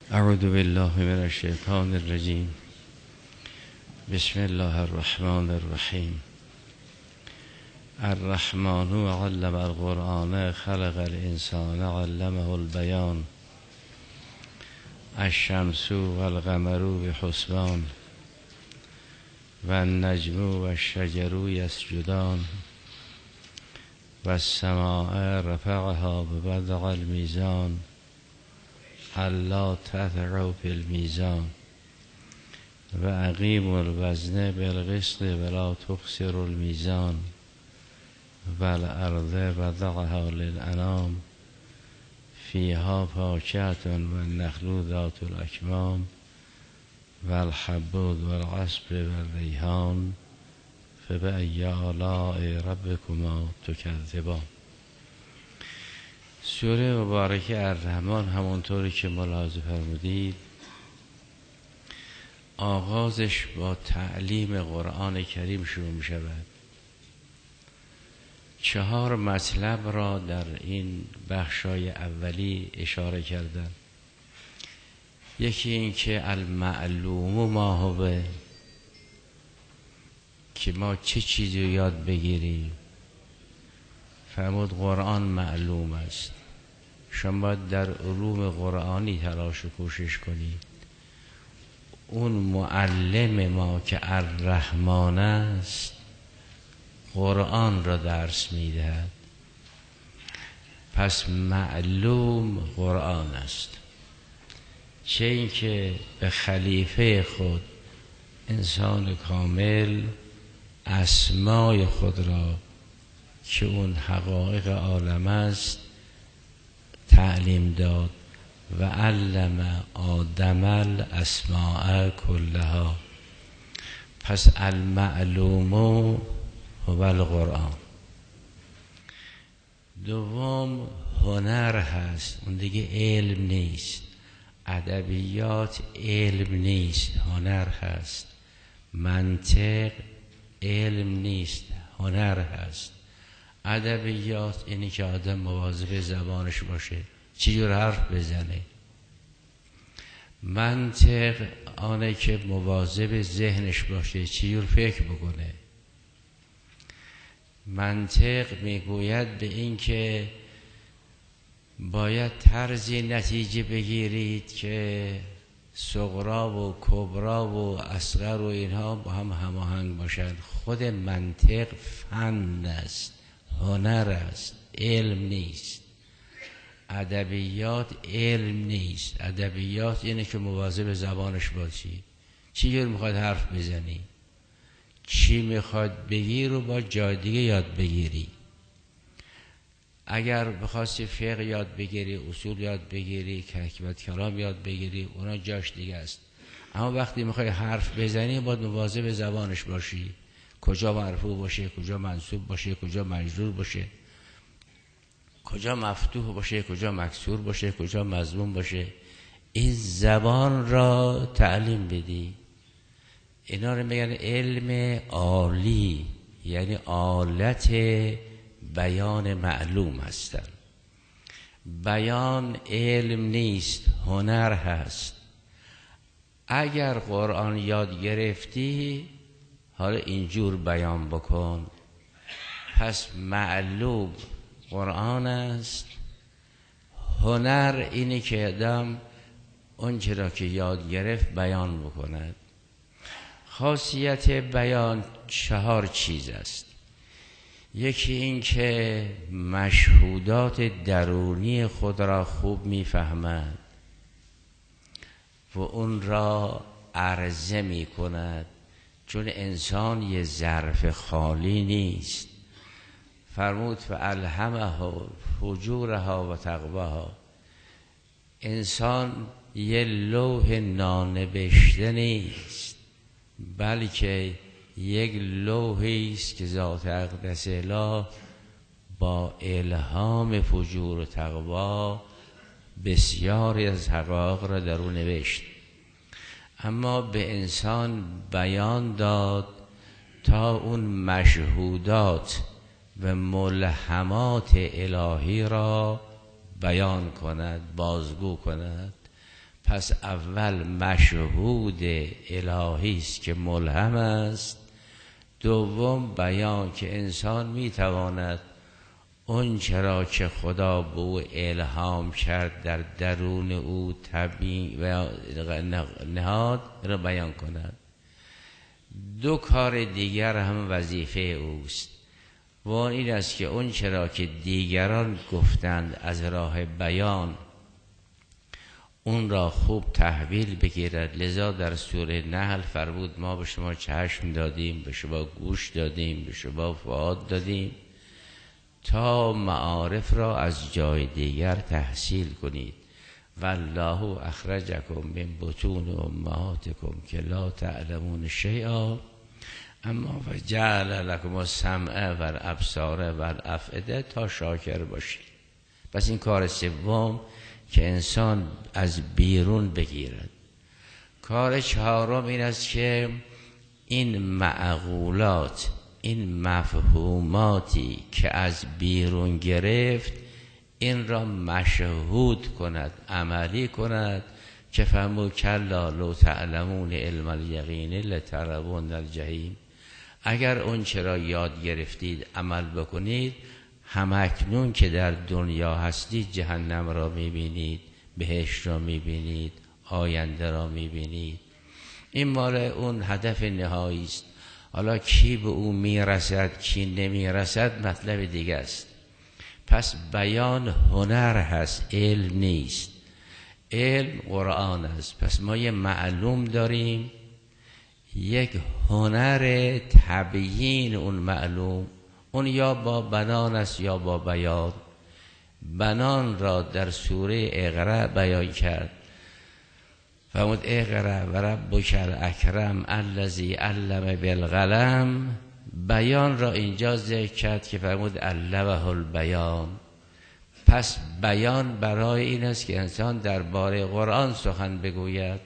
اعوذ بالله من الشیطان الرجیم. بسم الله الرحمن الرحیم. الرحمن علم القرآن خلق الانسان علمه البیان. الشمس والقمر بحسبان والنجم والشجر یسجدان والسماء رفعها بوضع الميزان الا تطغوا في الميزان واقیموا الوزن بالقسط ولا تخسروا الميزان والارض وضعها للانام فيها فاکهة والنخل ذات الاکمام والحب والعصب والریحان فبأی آلاء ربکما تکذبان. سوره مبارکه الرحمن همونطوری که ملاحظه فرمودید آغازش با تعلیم قرآن کریم شروع می شود. 4 مطلب را در این بخشای اولی اشاره کردن. یکی این که المعلوم ما هو، که ما چه چیزی رو یاد بگیریم. فرمود قرآن معلوم است، شما باید در علوم قرآنی تلاش و کوشش کنید. اون معلم ما که الرحمن است قرآن را درس میدهد، پس معلوم قرآن است. چه این که به خلیفه خود انسان کامل اسمای خود را که اون حقایق عالم است تعلیم داد و علم آدم الاسماء کلها. پس المعلوم هو القرآن. دوم هنر هست، اون دیگه علم نیست. ادبیات علم نیست، هنر هست. منطق علم نیست، هنر هست. ادبیات اینی که آدم مواظب زبانش باشه، چجور حرف بزنه. منطق آنه که مواظب ذهنش باشه، چجور فکر بکنه. منطق میگوید به این که باید طرزی نتیجه بگیرید که صغرا و کبرا و اصغر و اینها با هم هماهنگ باشند. خود منطق فن است، هنر است، علم نیست. ادبیات علم نیست. ادبیات اینه که مواظب زبانش باشی، چی جور میخواد حرف بزنی، چی میخواد بگی رو با جای دیگه یاد بگیری. اگر بخواستی فقه یاد بگیری، اصول یاد بگیری، حکمت کلام یاد بگیری، اونا جاش دیگه است. اما وقتی میخوای حرف بزنی باید مواظب زبانش باشی، کجا مرفوع باشه، کجا منصوب باشه، کجا مجرور باشه، کجا مفتوح باشه، کجا مکسور باشه، کجا مضموم باشه. این زبان را تعلیم بدی. اینا رو میگن علم عالی، یعنی آلت بیان معلوم هستن. بیان علم نیست، هنر هست. اگر قرآن یاد گرفتی حالا اینجور بیان بکن. پس معلوم قرآن است. هنر اینه که آدم اون چرا که یاد گرفت بیان بکند. خاصیت بیان 4 چیز است. یکی این که مشهودات درونی خود را خوب میفهمد و اون را عرضه می کند، چون انسان یه ظرف خالی نیست. فرمود فالهمها فجورها و تقواها. انسان یه لوح نانبشته نیست، بلکه یک لوحی است که ذات اقدس اله با الهام فجور و تقوا بسیاری از حقایق را در او نوشت. اما به انسان بیان داد تا اون مشهودات و ملهمات الهی را بیان کند، بازگو کند. پس اول مشهود الهی است که ملهم است، دوم بیان که انسان میتواند اون چرا که خدا به او الهام کرد در درون او طبیع و نهاد را بیان کند. دو کار دیگر هم وظیفه اوست و این است که اون چرا که دیگران گفتند از راه بیان اون را خوب تحویل بگیرد. لذا در سوره نحل فرمود ما به شما چشم دادیم، به شما گوش دادیم، به شما فؤاد دادیم تا معارف را از جای دیگر تحصیل کنید. والله اخرجکم من بطون امهاتکم که لا تعلمون شیئا اما جعل لکم السمع و الابصار و الافئده تا شاکر باشید. پس این کار سوم که انسان از بیرون بگیرد. کار چهارم این است که این معقولات، این مفهوماتی که از بیرون گرفت این را مشهود کند، عملی کند که فهمو کلا لو تعلمون علم الیقین لترون الجحیم. اگر اون چرا یاد گرفتید عمل بکنید، همکنون که در دنیا هستید جهنم را میبینید، بهشت را میبینید، آینده را میبینید. این مال اون هدف نهایی است. حالا کی به او میرسد کی نمیرسد مطلب دیگه است. پس بیان هنر هست، علم نیست. علم قرآن است. پس ما یه معلوم داریم، یک هنر تبیین اون معلوم، اون یا با بنان است یا با بیان. بنان را در سوره اقرا بیان کرد، فرمود اقرا و ربک الاکرم الذی علم بالقلم. بیان را اینجا ذکر کرد که فرمود علمه البیان. پس بیان برای این است که انسان درباره قرآن سخن بگوید.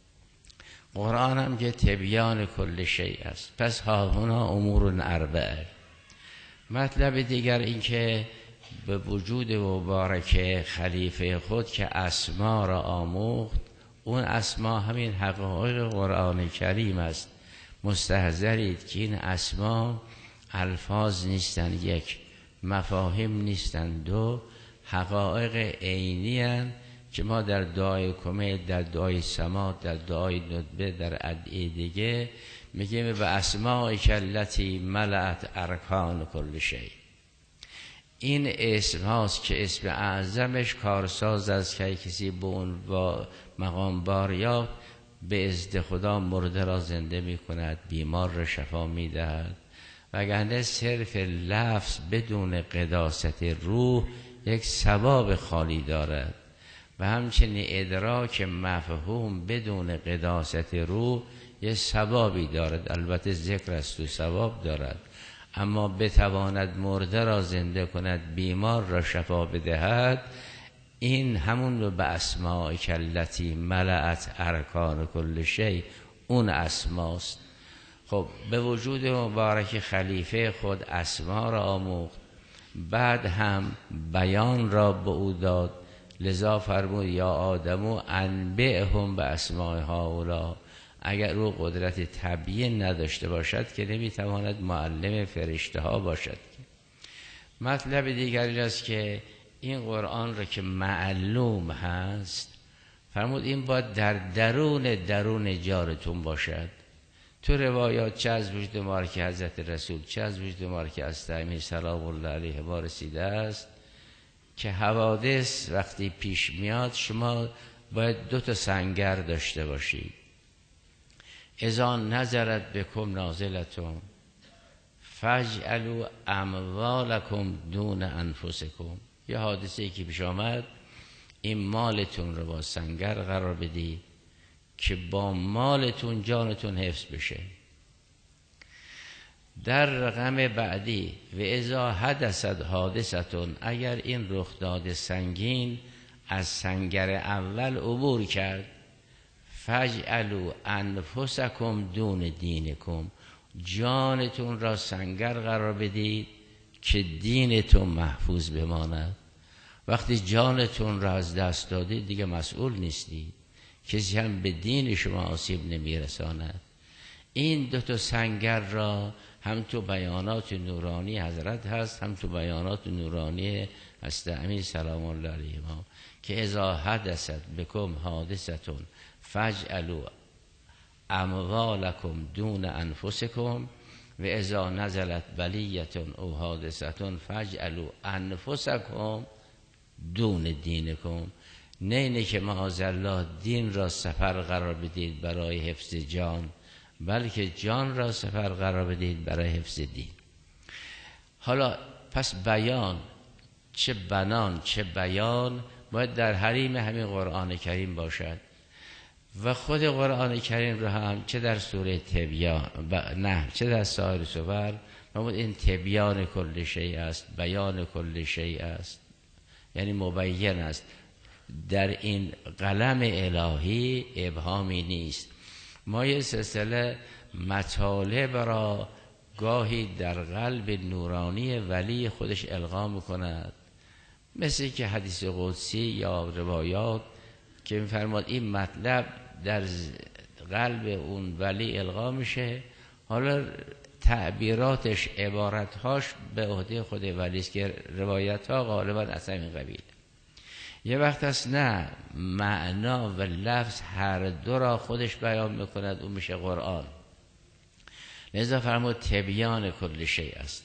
قرآن هم که تبیان کل شیء است. پس ها هنا امور اربعه. مطلب دیگر این که به وجود مبارک خلیفه خود که اسما را آموخت، اون اسما همین حقایق قرآن کریم است. مستحضرید که این اسما الفاظ نیستند، یک مفاهیم نیستند، دو حقایق عینی هستند که ما در دعای کمیل، در دعای سما، در دعای ندبه، در ادعیه دیگه میگیم به اسماء کلتی ملأت ارکان کل شیء. این اسم هاست که اسم اعظمش کارساز است که کسی به اون با مقام بار به ازد خدا مرده را زنده می کند، بیمار را شفا می دهد. وگرنه صرف لفظ بدون قداست روح یک ثواب خالی دارد و همچنین ادراک مفهوم بدون قداست روح یک ثوابی دارد. البته ذکر است و ثواب دارد، اما بتواند مرده را زنده کند، بیمار را شفا بدهد، این همون رو به اسماء کلتی ملأت ارکان کل شیء اون اسماست. خب به وجود مبارک خلیفه خود اسما را آموخت، بعد هم بیان را به او داد. لذا فرمود یا آدمو انبئهم به اسماء هؤلاء. اگر او قدرت تبیین نداشته باشد که نمیتواند معلم فرشته ها باشد. مطلب دیگری است که این قرآن را که معلوم هست، فرمود این باید در درون جارتون باشد. تو روایات چه از وجود مبارک حضرت رسول چه از وجود مبارک استعمی سلام الله علیه ما رسیده است که حوادث وقتی پیش میاد شما باید 2 سنگر داشته باشید. اذا نظرت بکم نازلتون فاجعلوا اموالکم دون انفسکم. یه حادثه‌ای که پیش آمد، این مالتون رو با سنگر قرار بدید که با مالتون جانتون حفظ بشه. در رقم بعدی و اذا حدثت حادثتون، اگر این رخداد سنگین از سنگر اول عبور کرد، فاجعلوا انفسکم دون دینکم، جانتون را سنگر قرار بدید که دینتون محفوظ بماند. وقتی جانتون را از دست دادید دیگه مسئول نیستید. کسی هم به دین شما آسیب نمیرساند. این دو تا سنگر را هم تو بیانات نورانی حضرت هست، هم تو بیانات نورانی هست امین سلام الله علیه ما، که اذا حدثت بکم حادثتون فجعلوا اموالکم دون انفسکم و اذا نزلت بلیتون او حادثتون فجعلوا انفسکم دون دینکم. نه که معاذالله دین را سپر قرار بدید برای حفظ جان، بلکه جان را سپر قرار بدید برای حفظ دین. حالا پس بیان، چه بنان چه بیان، باید در حریم همین قرآن کریم باشد. و خود قرآن کریم رو هم چه در سوره تبیان نه چه در سایر سور، باید این تبیان کل شیء است، بیان کل شیء است، یعنی مبین است. در این قلم الهی ابهامی نیست. ما یه سلسله مطالب را گاهی در قلب نورانی ولی خودش القا میکند، مثل که حدیث قدسی یا روایات که میفرماد این مطلب در قلب اون ولی القا میشه. حالا تعبیراتش، عبارتهاش به عهده خود ولی است که روایت ها غالبا از همین قبیل. یه وقت هست نه، معنا و لفظ هر دو را خودش بیان میکند، اون میشه قرآن. لذا فرمود تبیان کل شیء است.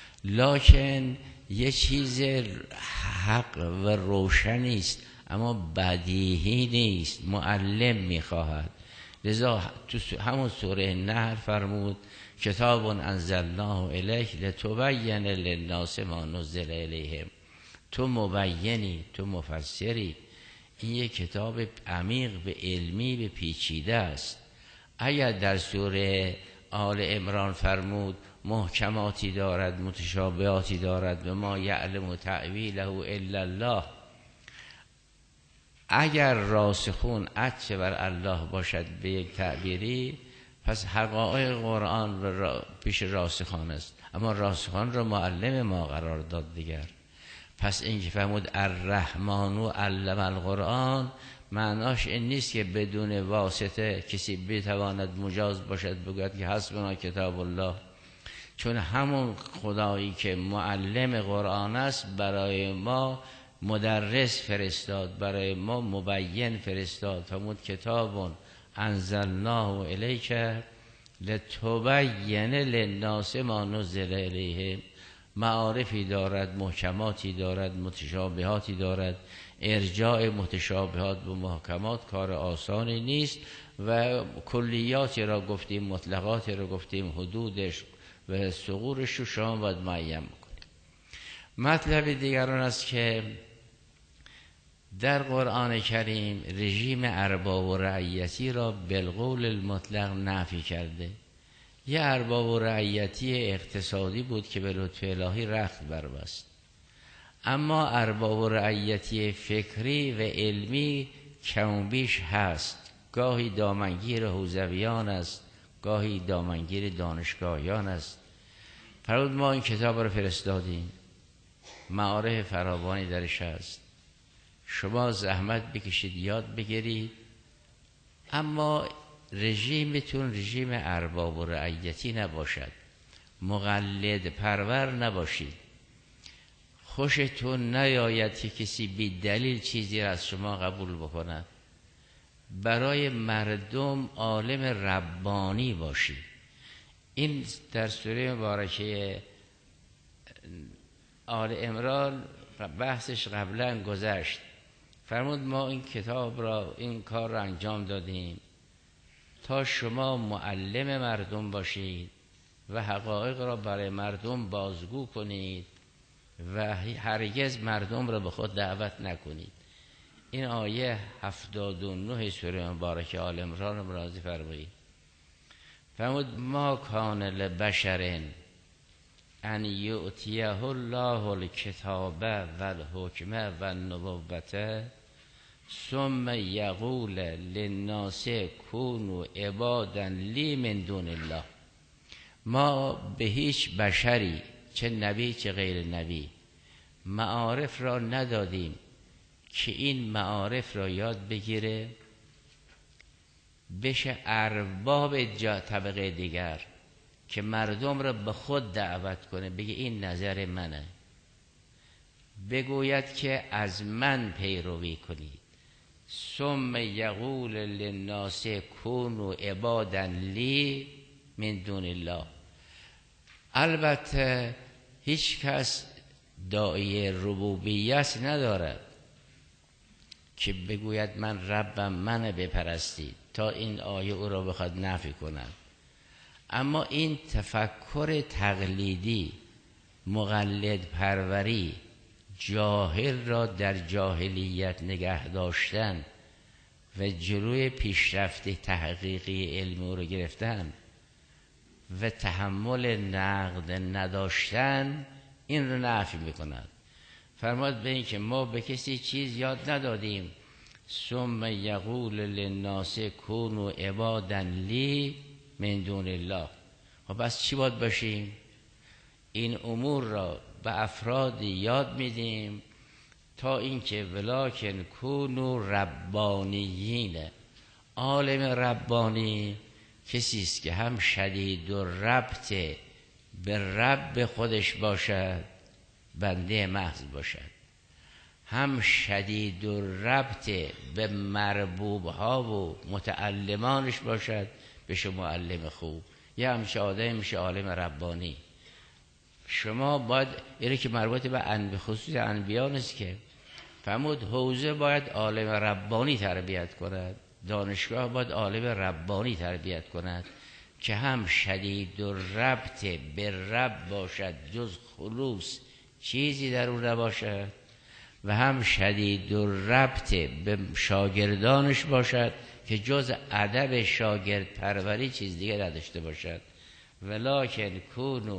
لکن یه چیز حق و روشنی است اما بدیهی نیست، معلم میخواهد. لذا تو همون سوره نحل فرمود کتاب انزلناه الیک لتبین للناس ما نزل الیهم. تو مبینی، تو مفسری. این یک کتاب عمیق به علمی به پیچیده است. اگر در سوره آل عمران فرمود محکماتی دارد متشابهاتی دارد و ما یعلم تعویله الا الله، اگر راسخون عطف بر الله باشد به یک تعبیری، پس حقایق قرآن پیش راسخان است، اما راسخان را معلم ما قرار داد دیگر. پس این که فرمود الرحمن علم القرآن، معناش این نیست که بدون واسطه کسی بتواند مجاز باشد بگوید که حسبنا کتاب الله، چون همون خدایی که معلم قرآن است برای ما مدرس فرستاد، برای ما مبین فرستاد. فرمود کتاب انزلناه الیک لتبین للناس ما نزل الیهم. معارفی دارد، محکماتی دارد، متشابهاتی دارد. ارجاع متشابهات به محکمات کار آسانی نیست و کلیاتی را گفتیم، مطلقاتی را گفتیم، حدودش و ثغورش رو شما باید معین بکنید. مطلب دیگران است که در قرآن کریم رژیم ارباب و رعیتی را بالقول المطلق نفی کرده. یه ارباب و رعیتی اقتصادی بود که به لطف الهی رخت بربست، اما ارباب و رعیتی فکری و علمی کم بیش هست. گاهی دامنگیر حوزویان است، گاهی دامنگیر دانشگاهیان است. فرمود ما این کتاب رو فرستادیم، معارف فراوانی درش هست، شما زحمت بکشید یاد بگیرید، اما رژیمتون رژیم ارباب و رعیتی نباشد، مقلد پرور نباشید. خوشتون نیاید که کسی بی دلیل چیزی را از شما قبول بکند. برای مردم عالم ربانی باشید. این در سوره مبارکه آل عمران بحثش قبلا گذشت. فرمود ما این کتاب را، این کار را انجام دادیم تا شما معلم مردم باشید و حقایق را برای مردم بازگو کنید و هرگز مردم را به خود دعوت نکنید. این آیه 79 سوره مبارکه آل عمران مرازی فرمایید. فرمود ما کان لبشر ان یؤتیه الله الکتاب و الحکم و النبوة ثم یقول للناس کونوا عبادا لی من دون الله. ما به هیچ بشری، چه نبی چه غیر نبی، معارف را ندادیم که این معارف را یاد بگیره بشه ارباب طبقه دیگر که مردم را به خود دعوت کنه، بگه این نظر منه، بگوید که از من پیروی کنید. ثم یقول للناس کونوا عبادا لی من دون الله. البته هیچ کس داعیه ربوبیت ندارد که بگوید من ربم منه بپرستید تا این آیه او را بخواد نفی کند. اما این تفکر تقلیدی، مقلد پروری، جاهل را در جاهلیت نگه داشتن و جلوی پیشرفت تحقیقی علمی او را گرفتن و تحمل نقد نداشتن، این رو نفی میکند. فرماد به این که ما به کسی چیز یاد ندادیم. ثم یقول للناس کونوا عبادا لی من دون الله. خب بس چی باید باشیم؟ این امور را به افرادی یاد میدیم تا اینکه ولکن کونوا ربانیین. عالم ربانی کسی است که هم شدید و ربط به رب خودش باشد، بنده محض باشد، هم شدید و ربط به مربوب ها و متعلمانش باشد، بشه معلم خوب. یه همچه آدم میشه عالم ربانی. شما باید اینه که مربوط به خصوص انبیاء است که فرمود حوزه باید عالم ربانی تربیت کند، دانشگاه باید عالم ربانی تربیت کند که هم شدید و ربط به رب باشد، جز خلوص چیزی در اون نباشد، و هم شدید و ربط به شاگردانش باشد که جز ادب شاگرد پروری چیز دیگه نداشته باشد. ولکن کونوا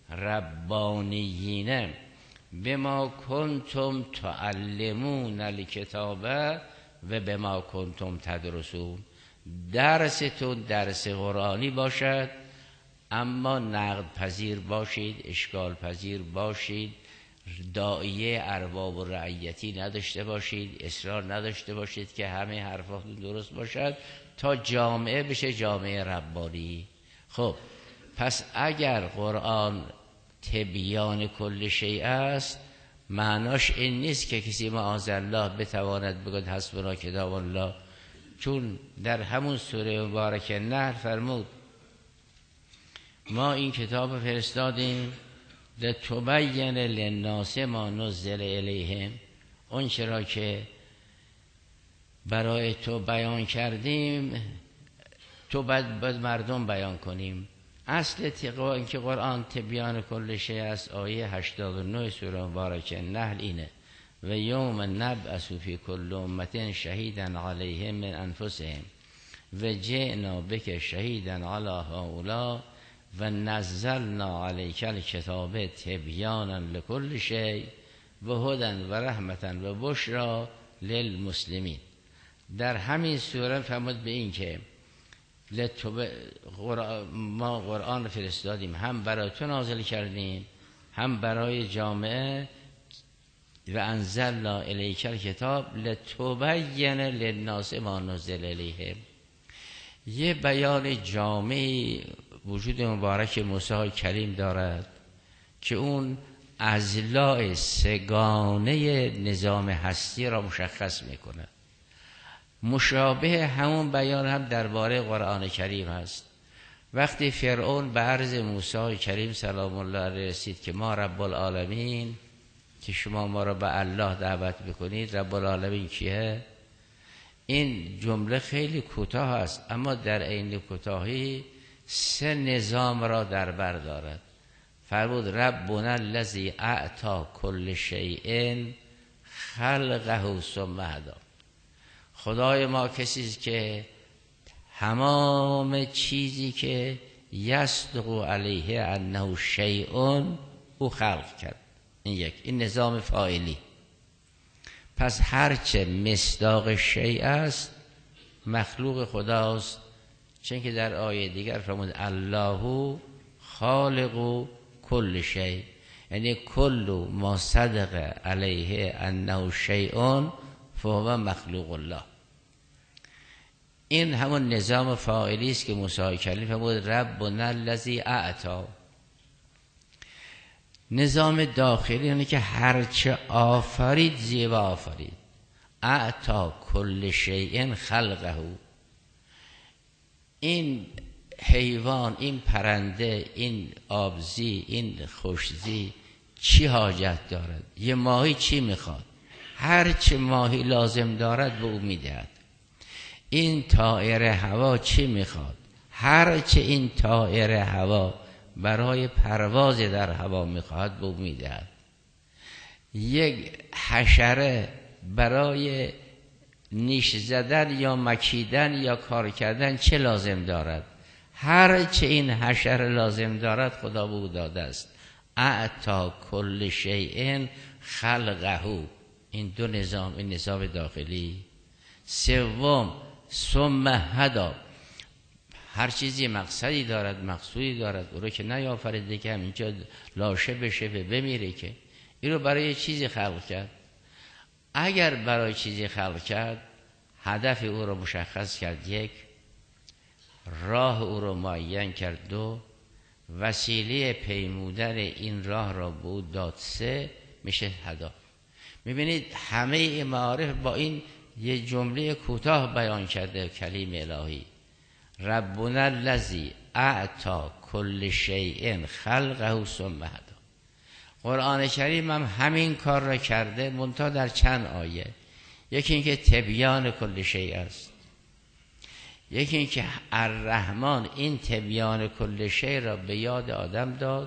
ربانیین بما کنتم تعلمون الکتاب و بما کنتم تدرسون. درستون درس قرآنی باشد، اما نقد پذیر باشید، اشکال پذیر باشید، داعیه ارباب و رعیتی نداشته باشید، اصرار نداشته باشید که همه حرفاتون درست باشد تا جامعه بشه جامعه ربانی. خب پس اگر قرآن تبیان کل شیء است، معناش این نیست که کسی معاذالله بتواند بگوید حسبنا کتاب الله، چون در همون سوره مبارکه نحل فرمود ما این کتاب فرستادیم لتبین للناس ما نزل الیهم، اون چرا که برای تو بیان کردیم تو باید مردم بیان کنیم. اصل این که قرآن تبیان کل شیء است، آیه 89 سوره مبارکه نحل اینه و یوم نبعث فی کل امة شهیدا علیهم من انفسهم و جئنا بک شهیدا علی هؤلاء و نزلنا علیک الکتاب تبیانا لکل شیء و هدی و رحمتا و بشری للمسلمین. در همین سوره فرمود به این که ما قرآن فرستادیم، هم برای تو نازل کردیم هم برای جامعه، و انزلنا الیک الکتاب لتبین للناس ما نزل الیهم. یه بیان جامعی وجود مبارک موسی کلیم دارد که اون اضلاع سگانه نظام هستی را مشخص میکنه. مشابه همون بیان هم درباره قرآن کریم هست. وقتی فرعون به عرض موسی کریم سلام الله علیه رسید که ما رب العالمین، که شما ما را به الله دعوت بکنید، رب العالمین کیه؟ این جمله خیلی کوتاه است، اما در عین کوتاهی سه نظام را در بر دارد. فرمود ربنا الذی اعطی کل شیء خلقه ثم هدی. خدای ما کسی است که تمام چیزی که یصدق علیه انه شیء او خلق کرد. این نظام فاعلی. پس هرچه مصداق شیء است مخلوق خداست، چون که در آیه دیگر فرمود الله خالق کل شیء، یعنی کل ما صدق علیه انه شیء فهو مخلوق الله. این همون نظام فاعلی است که موسی کلیم فرمود ربنا الذی اعطی. نظام داخلی یعنی که هرچه آفرید زیبا آفرید. اعطی کل شیء خلقه. این حیوان، این پرنده، این آبزی، این خوشزی چی حاجت دارد؟ یه ماهی چی میخواد؟ هرچه ماهی لازم دارد به او میدهد. این طائر هوا چی میخواد؟ هرچه این طائر هوا برای پرواز در هوا میخواد به او میدهد. یک حشره برای نیش زدن یا مکیدن یا کار کردن چه لازم دارد؟ هرچه این حشره لازم دارد خدا به او داده است. اعطی کل شیء خلقه. این دو نظام، این نظام داخلی. سوم ثم هدی. هر چیزی مقصدی دارد، مقصودی دارد. او رو که نیافریده که همینجا لاشه بشه و بمیره، که این رو برای چیزی خلق کرد. اگر برای چیزی خلق کرد، هدف او رو مشخص کرد، یک، راه او رو معین کرد، دو، وسیله پیمودن این راه را به او داد، سه، میشه هدا. میبینید همه این معارف با این یه جمله کوتاه بیان کرده کلیم الهی. ربنا الذی اعطی کل شیء خلقه ثم هدی. قرآن کریم هم همین کار را کرده، منتها در چند آیه. یکی اینکه تبیان کل شیء است، یکی اینکه الرحمن این تبیان کل شیء را به یاد آدم داد،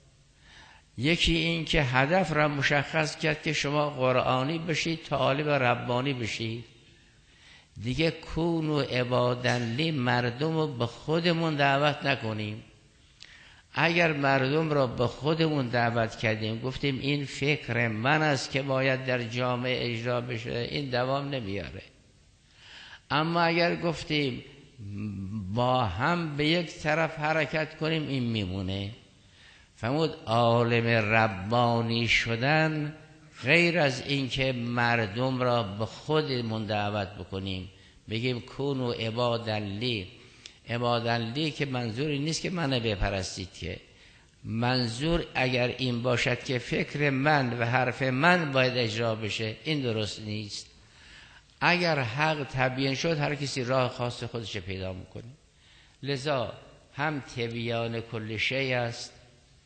یکی این که هدف را مشخص کرد که شما قرآنی بشید، طالب ربانی بشید. دیگه کونو عبادن لی، مردم رو به خودمون دعوت نکنیم. اگر مردم را به خودمون دعوت کردیم، گفتیم این فکر من است که باید در جامعه اجرا بشه، این دوام نمیاره. اما اگر گفتیم با هم به یک طرف حرکت کنیم، این میمونه. فرمود عالم ربانی شدن غیر از این که مردم را به خودمون دعوت بکنیم، بگیم کونو عبادن لی. عبادن لی که منظوری نیست که منو بپرستید، که منظور اگر این باشد که فکر من و حرف من باید اجرا بشه، این درست نیست. اگر حق تبیین شد، هر کسی راه خاص خودش پیدا میکنه. لذا هم تبیان کل شیء است،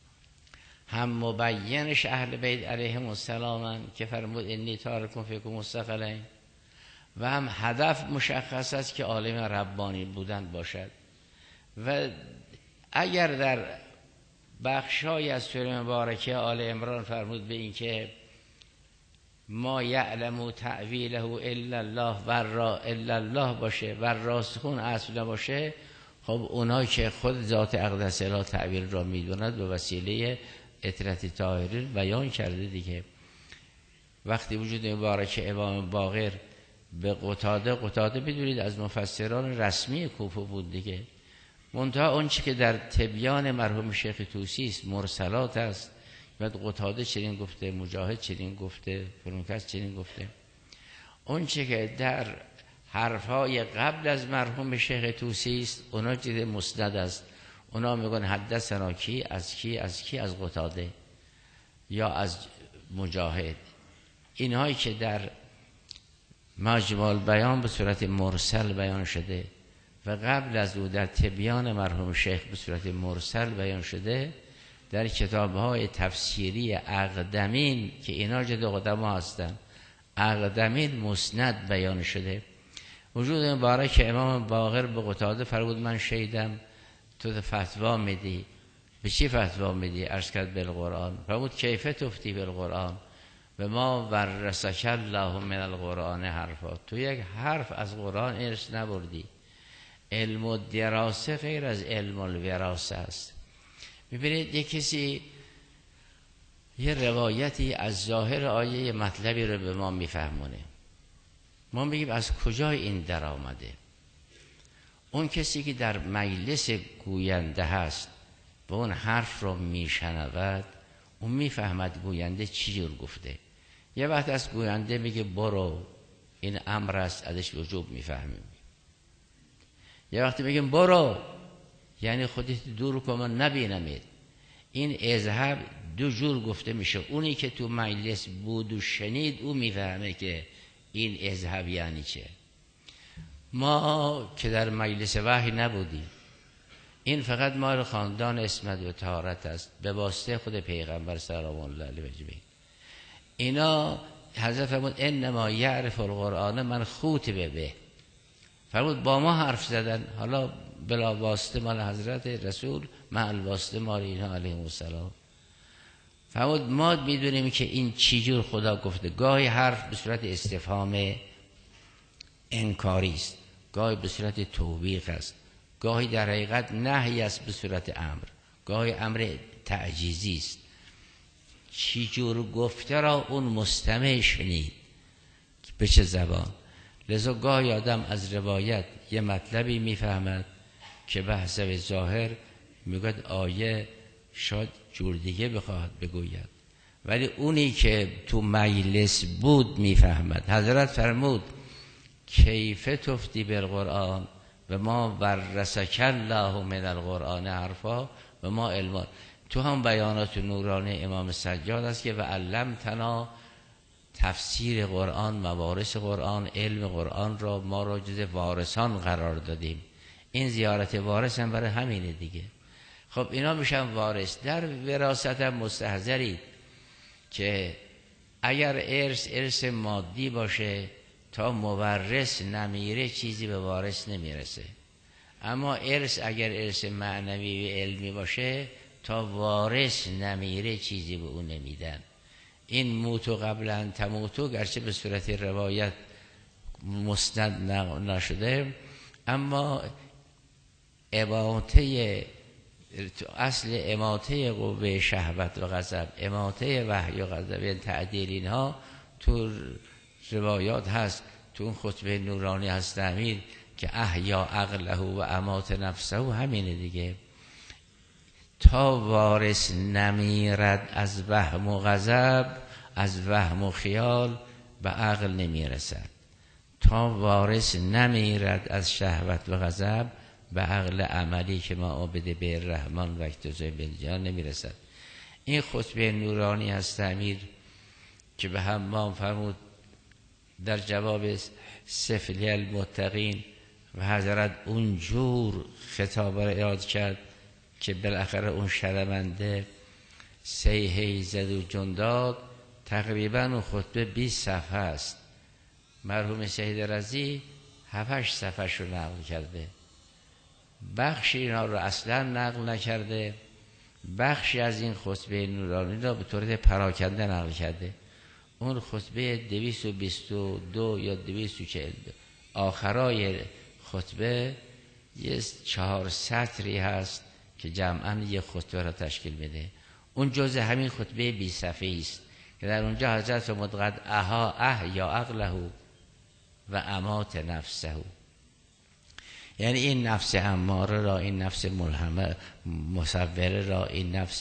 هم مبینش اهل بیت علیهم السلام که فرمود انی تارکم فیکم مستقلین، و هم هدف مشخص است که عالم ربانی بودن باشد. و اگر در بخشای از سوره مبارکه آل عمران فرمود به این که ما یعلم تعویله الا الله الا الله باشه و راسخون اصل باشه، خب اونایی که خود ذات اقدس اله تعویل را میدوند به وسیله اطرت طاهری بیان کرده دیگه. وقتی وجود مبارک امام باقر به قتاده بدونید از مفسران رسمی کوفه بود دیگه. منتها اون چی که در تبیان مرحوم شیخ طوسی است مرسلات است. بعد قتاده چنین گفته، مجاهد چنین گفته، فرونکس چنین گفته. اون چی که در حرفهای قبل از مرحوم شیخ طوسی است اونا چیز مسند است. اونا میگن حدثنا کی از کی از کی، از قتاده یا از مجاهد. اینهایی که در مجمع البیان به صورت مرسل بیان شده و قبل از او در تبیان مرحوم شیخ به صورت مرسل بیان شده، در کتاب‌های تفسیری اقدمین که اینا جد قدما هستن، اقدمین مسند بیان شده. وجود مبارک امام باقر به قتاده فرمود من شیدم تو فتوا میدی. به چی فتوا میدی؟ عرض کرد بالقرآن. فرمود کیف تفتی بالقرآن؟ به ما ورثک الله من القرآن حرفا. تو یک حرف از قرآن ارث نبردی. علم و دراسه غیر از علم الوراثه است. میبینید یک کسی یه روایتی از ظاهر آیه مطلبی رو به ما میفهمونه، ما میگیم از کجا این در آمده؟ اون کسی که در مجلس گوینده هست و اون حرف رو میشنود، اون میفهمد گوینده چی جور گفته. یه وقت از گوینده میگه برو این امر است، ازش وجوب میفهمیم. یه وقتی میگیم برو یعنی خودت دور کن من نبینمت. این اذهب دو جور گفته میشه. اونی که تو مجلس بود و شنید او میفهمه که این اذهب یعنی چه. ما که در مجلس وحی نبودیم، این فقط مال خاندان اسمت و طهارت است به واسطه خود پیغمبر سلام الله علیه و آله. اینا حضرت فرمود انما یعرف القرآن من خوطب به، فرمود با ما حرف زدن، حالا بلا واسطه مال حضرت رسول، مال واسطه مال اینها علیهم السلام. فرمود ما میدونیم که این چی جور خدا گفته. گاهی حرف به صورت استفهام انکاری است، گاهی به صورت توبیخ است، گاهی در حقیقت نهی است به صورت امر، گاهی امر تعجیزی است. چی جور گفته را اون مستمع شنید به چه زبان. لذا گاهی آدم از روایت یه مطلبی میفهمد که به حسب ظاهر میگوید آیه شاید جور دیگه بخواهد بگوید، ولی اونی که تو مجلس بود میفهمد. حضرت فرمود کیف تفتی بالقرآن و ما ورثک الله من القرآن حرفا و ما علما. تو هم بیانات نورانی امام سجاد است که و علمتنا تفسیر قرآن، موارث قرآن، علم قرآن را ما را جز وارثان قرار دادیم. این زیارت وارث هم برای همینه دیگه. خب اینا میشن وارث. در وراثت هم مستحضرید که اگر ارث مادی باشه تا مورث نمیره چیزی به وارث نمیرسه، اما ارث اگر ارث معنوی و علمی باشه تا وارث نمیره چیزی به اون نمیدن. این موتو قبل ان تموتو گرچه به صورت روایت مسند نشده، اما اصل اماته قوه شهوت و غضب، اماته وحی و غضب، یعنی تعدیل اینها تو روایات هست. تو اون خطبه نورانی هست امیر که احیا عقله و امات نفسه همینه دیگه. تا وارث نمیرد از وهم و غضب، از وهم و خیال به عقل نمیرسد. تا وارث نمیرد از شهوت و غضب به عقل عملی که ما عابد به الرحمن و اکتزای بالجان نمیرسد. این خطبه نورانی هست امیر که به حمام فرمود در جواب سفلی المتقین و حضرت اونجور خطاب را ایراد کرد که بالاخره اون شرمنده سیحی زد و جنداد. تقریبا اون خطبه 20 صفحه است. مرحوم سید رضی 7-8 صفحه رو نقل کرده، بخشی اینا رو اصلا نقل نکرده، بخشی از این خطبه نورانی را به طور پراکنده نقل کرده. اون خطبه 222 یا 242 آخرای خطبه یه 4 سطری هست که جمعاً یه خطبه را تشکیل میده. اون جزء همین خطبه 20 صفحه‌ای است که در اونجا حضرت مدقد احیا عقله و امات نفسه، یعنی این نفس اماره را، این نفس ملهمه مصوره را، این نفس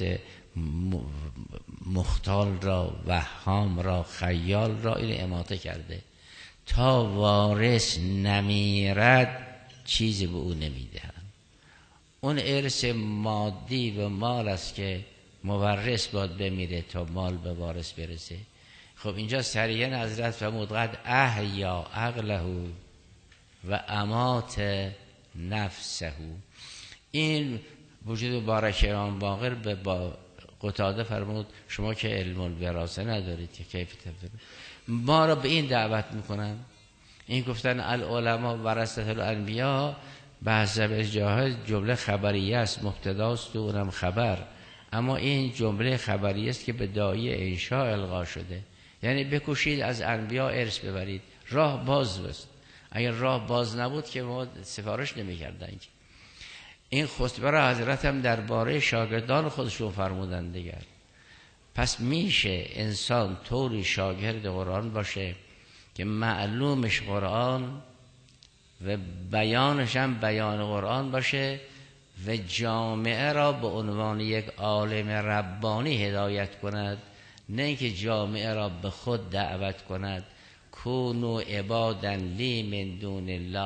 مختال را، وهام را، خیال را، این اماته کرده. تا وارث نمیرد چیزی به او نمیدهن. اون ارث مادی و مال است که مورث باید بمیره تا مال به وارث برسه. خب اینجا سریعا حضرت فرمود قد احیا عقله و امات نفسه. این وجود بارک امام باقر به با قتاده فرمود شما که علم الوراثه ندارید که کیف تفسیر ما را به این دعوت میکنن. این گفتن العلماء ورثه الانبیاء بحث جاهز جمله خبریه است، مبتداست و اونم خبر، اما این جمله خبریه است که به داعی انشاء القا شده. یعنی بکوشید از انبیا ارث ببرید، راه باز است. اگر راه باز نبود که ما سفارش نمی‌کردن. این خطبه را حضرت هم درباره شاگردان خودشون فرمودن دیگر. پس میشه انسان طوری شاگرد قرآن باشه که معلومش قرآن و بیانش هم بیان قرآن باشه و جامعه را به عنوان یک عالم ربانی هدایت کند، نه اینکه جامعه را به خود دعوت کند. کونوا عبادا لی من دون الله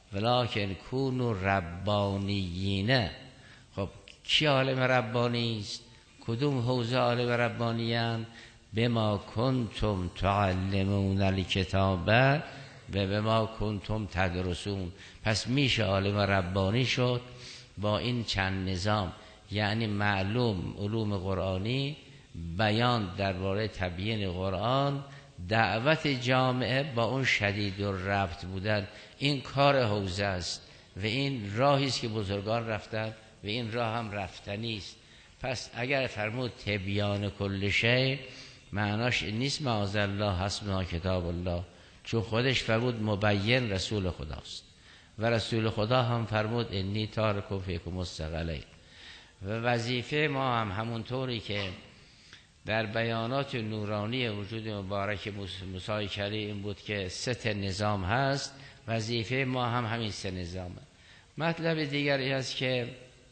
ولکن کونوا ربانیین. خب کی عالم ربانی است؟ کدوم حوزه عالم ربانیان؟ بما کنتم تعلمون الکتاب و بما کنتم تدرسون. پس میشه عالم ربانی شد با این چند نظام، یعنی معلوم علوم قرآنی، بیان درباره تبیین قرآن، دعوت جامعه با اون شدید و ربط بودن. این کار حوزه است و این راهی است که بزرگان رفتن و این راه هم رفتنی است. پس اگر فرمود تبیان کل شیء، معناش این نیست معاذالله حسبنا کتاب الله، چون خودش فرمود مبین رسول خداست و رسول خدا هم فرمود انی تارک فیکم الثقلین. و وظیفه ما هم همونطوری که در بیانات نورانی وجود مبارک موسی کلیم این بود که 3 نظام هست، وظیفه ما هم همین 3 نظامه. مطلب دیگری هست که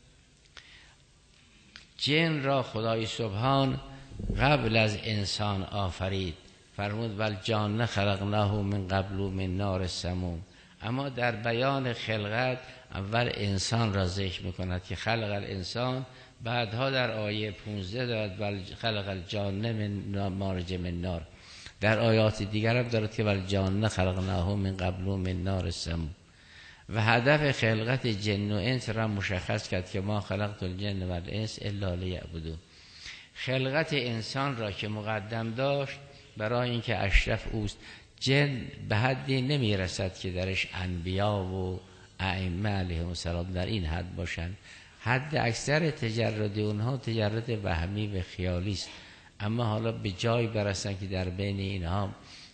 جن را خدای سبحان قبل از انسان آفرید، فرمود والجان خلقناه من قبل من نار السموم. اما در بیان خلقت اول انسان را ذکر میکند که خلق الانسان، بعدها در آیه 15 دارد خلق الجان من مارج من نار. در آیات دیگر هم دارد که والجان خلقناه من قبل من نار السموم. و هدف خلقت جن و انس را مشخص کرد که ما خلقت الجن و الانس الا لیعبدون. خلقت انسان را که مقدم داشت برای اینکه اشرف اوست. جن به حدی نمی رسد که درش انبیا و ائمه علیهم السلام در این حد باشند. حد اکثر تجرد اونها تجرد وهمی و خیالی است. اما حالا به جای برسن که در بین اینها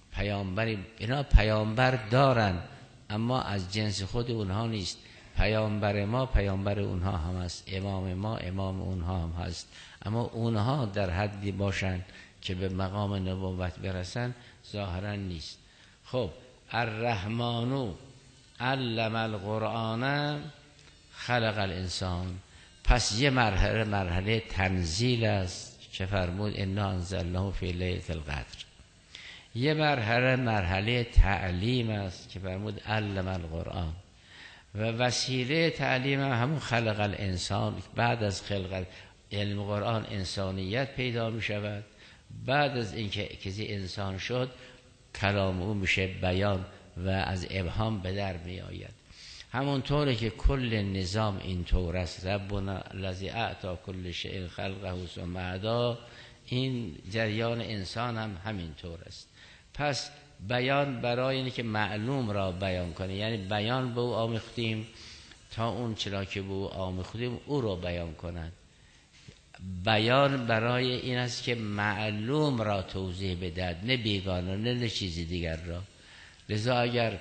اینا پیامبر دارن، اما از جنس خود اونها نیست. پیامبر ما پیامبر اونها هم هست، امام ما امام اونها هم هست، اما اونها در حدی باشن که به مقام نبوت برسن ظاهرا نیست. خب الرحمن علم القرآن خلق الانسان. پس یه مرحله تنزیل است که فرمود انا انزلناه فی لیلة القدر. یه مرحله تعلیم است که فرمود علم القرآن. و وسیله تعلیم همون خلق الانسان. بعد از خلق علم قرآن انسانیت پیدا می شود. بعد از اینکه کسی انسان شد کلام او میشه بیان و از ابهام به در می آید. همونطوره که کل نظام این طور است. ربنا الذی اعطی کل شیء خلقه ثم هدی. این جریان انسان هم همین طور است. پس بیان برای اینه که معلوم را بیان کنه، یعنی بیان به او آموختیم تا اون چرا که به او آموختیم او را بیان کنند. بیان برای این است که معلوم را توضیح بدهد، نه بیگانه نه چیزی دیگر را. لذا اگر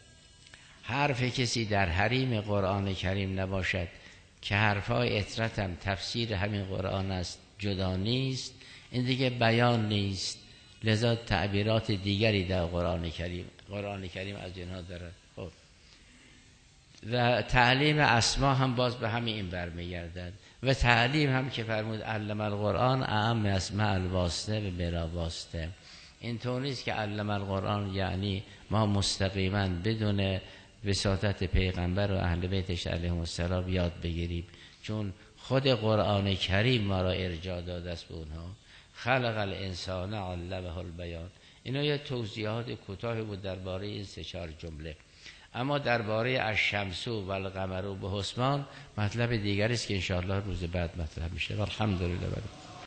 حرف کسی در حریم قرآن کریم نباشد که حرفای اطرت هم تفسیر همین قرآن است جدا نیست، این دیگه بیان نیست. لذا تعبیرات دیگری در قرآن کریم از اینها دارد. خب و تعلیم اسما هم باز به همین این برمیگردد. و تعلیم هم که فرمود علم القرآن اعم اسماء الواسطه و بلا واسطه. این طور نیست که علم القرآن یعنی ما مستقیما بدون وساطت پیغمبر و اهل بیتش علیهم السلام یاد بگیریم، چون خود قرآن کریم ما را ارجاع داده است به اونها. خلق الانسان علمه البیان. اینا یه توضیحات کوتاهی بود درباره این 3-4 جمله. اما درباره الشمس و القمر و به حسبان مطلب دیگری است که ان شاء الله روز بعد مطرح میشه. الحمدلله.